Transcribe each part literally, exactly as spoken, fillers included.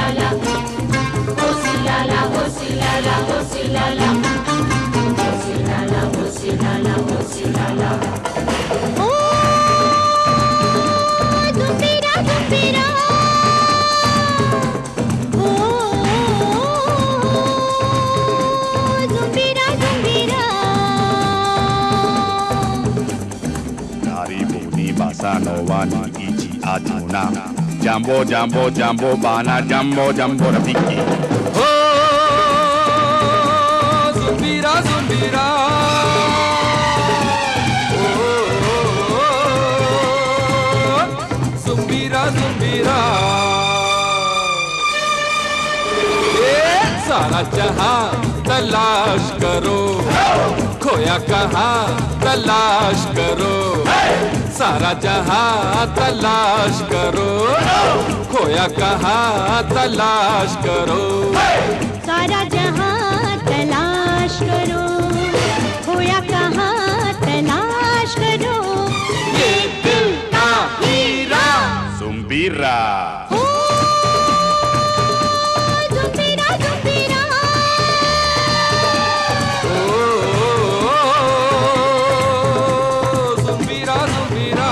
Silala, oh Silala, oh Silala, oh Silala, oh Silala, oh Silala, oh Silala. Oh, Zumbira, Zumbira. Oh, Zumbira, Zumbira. Dari boni basa no wani ichi atuna. Jambo, jambo, jambo, bana, jambo, jambo, rafiki. Oh, Zumbira, Zumbira. Oh, oh, oh, Zumbira, Zumbira. ये सारा जहां तलाश करो, खोया कहाँ तलाश करो, सारा जहां तलाश करो, खोया कहाँ तलाश करो, सारा जहां तलाश करो, खोया कहाँ तलाश करो, ये दिल का हीरा Zumbira. ओ Zumbira, Zumbira. ओ, Zumbira, Zumbira.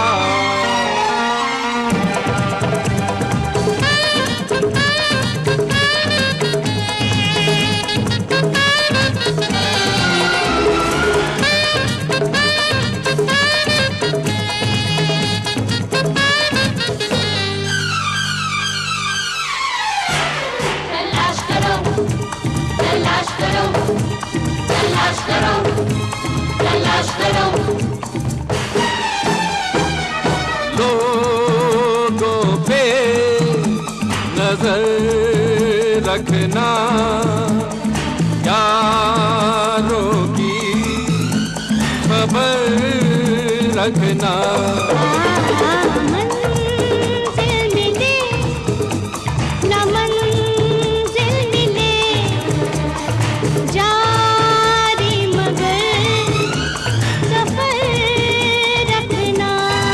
तलाश करो, तलाश करो, तलाश करो, तलाश करो, लोगों पे नजर रखना, यारों की खबर रखना, मंजिल मिले न मंजिल मिले, जारी मगर सफर रखना,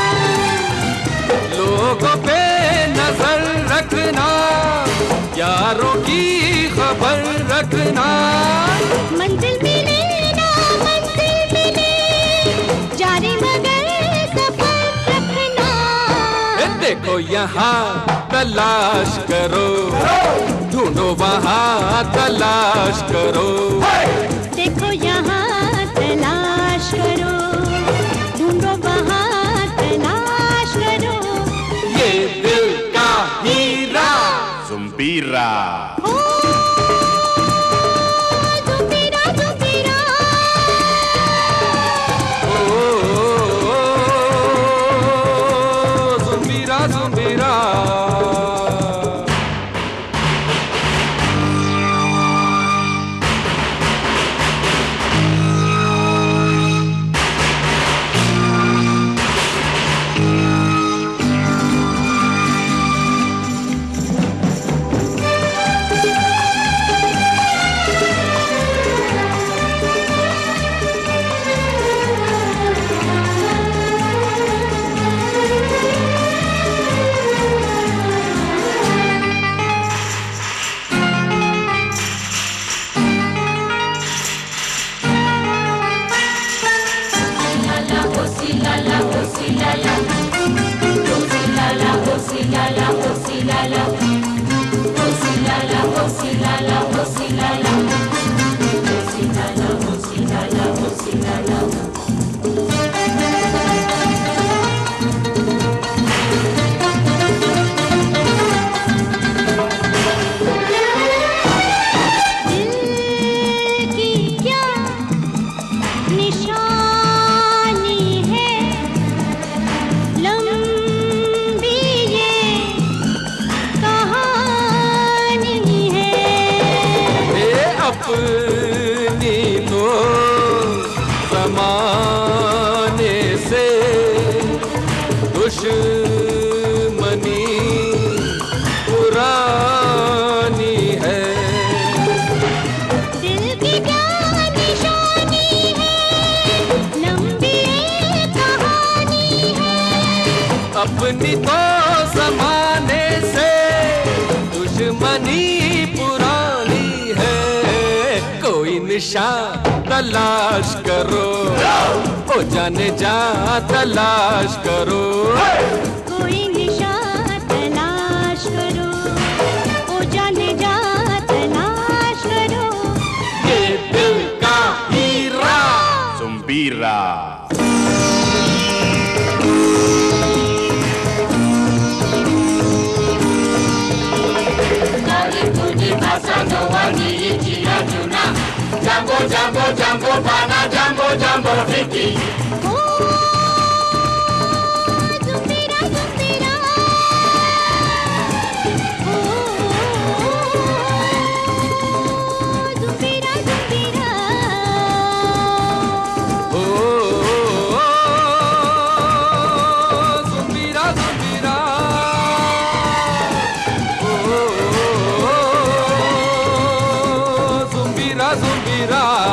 लोगों पे नजर रखना, यारों की खबर रखना, मंजिल मिले न मंजिल मिले, जारी मगर सफर रखना, ए देखो यहाँ तलाश करो, ढूंढो वहाँ तलाश करो, देखो यहाँ तलाश करो, ढूंढो वहाँ तलाश करो, ये दिल का हीरा Zumbira. ओ Zumbira, Zumbira. ओ, Zumbira, Zumbira. Silala, oh Silala, oh Silala, oh Silala, oh Silala, oh Silala, oh Silala, oh Silala, oh Silala, oh Silala, oh Silala, oh Silala. दिल की क्या निशानी है, लंबी ये कहानी है, ये अपनी तो ज़माने से दुश्मनी पुरानी है, दिल की क्या निशानी है, लंबी ये कहानी है, अपनी तो ज़माने से दुश्मनी दुश्मनी पुरानी है, कोई निशान तलाश करो, ओ जाने जा तलाश करो। कोई निशान तलाश करो, ओ जाने जा तलाश करो। ये दिल का हीरा Zumbira. Karibuni Bossa ni nchi ya Juna. Jambo jambo jambo bana, jambo jambo Vicky. Zumbira Zumbira. Zumbira Zumbira. ओ zumbira zumbira, ओ zumbira zumbira।